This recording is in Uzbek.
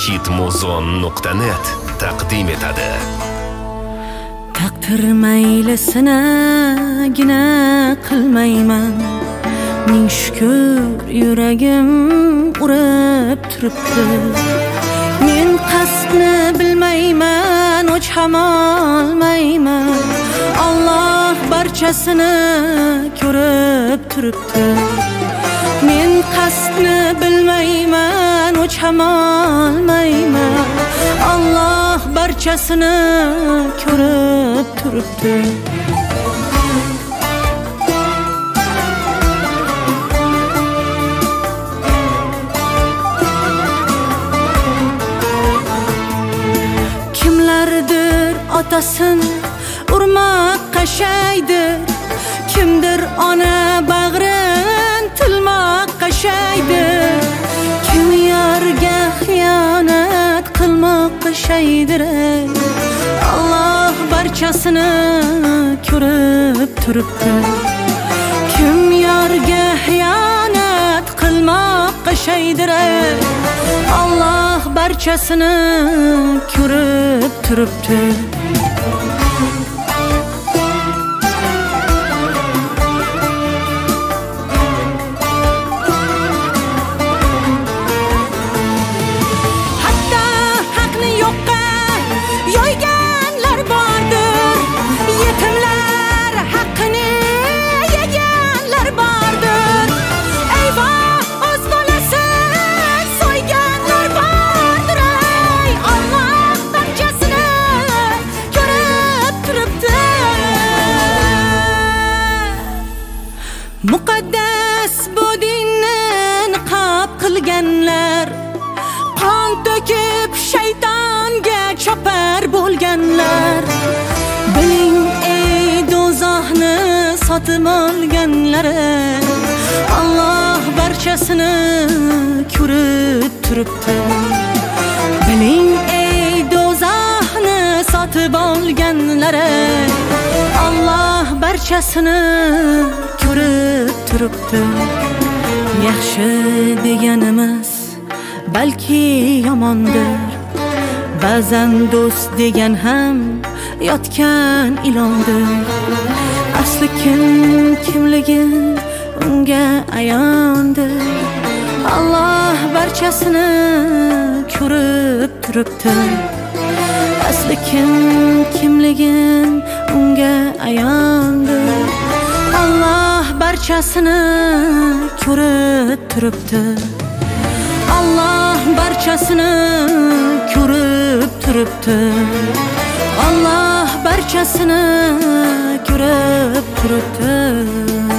Hit-muzon.net taqdim etadi. Taqdir maylisinagina qilmayman. Ming shukr yuragim urib turibdi. Men qasdni bilmayman, o'ch ham olmayman. Alloh barchasini ko'rib turibdi. Men qasdni bilmayman, o'ch ham olmayman. Alloh barchasini ko'rib turibdi. Kimlardir otasini urmoqqa shaydir, kimdir ona bag'rin tilmoqqa shaydir, kim yarga xiyonat qilmoqqa shaydir. Alloh barchasini ko'rib turibdi. Kim yarga xiyonat qilmoqqa shaydir. Alloh barchasini ko'rib turibdi. Muqaddas bu dinni niqob qilganlar, qon to'kib shaytonga chopar bo'lganlar. Biling ey do'zaxni sotib olganlar, Alloh barchasini ko'rib turibdi. Biling ey do'zaxni sotib olganlar, Alloh barchasini ko'rib turibdi. Yaxshi deganimiz balki yomondir, ba'zan do'st degan ham yotgan ilondir. Asli kimligi unga ayondir. Alloh barchasini ko'rib turibdi. Asli kimligi unga ayondir. Alloh barchasini ko'rib turibdi. Alloh barchasini ko'rib turibdi. Alloh barchasini ko'rib turibdi.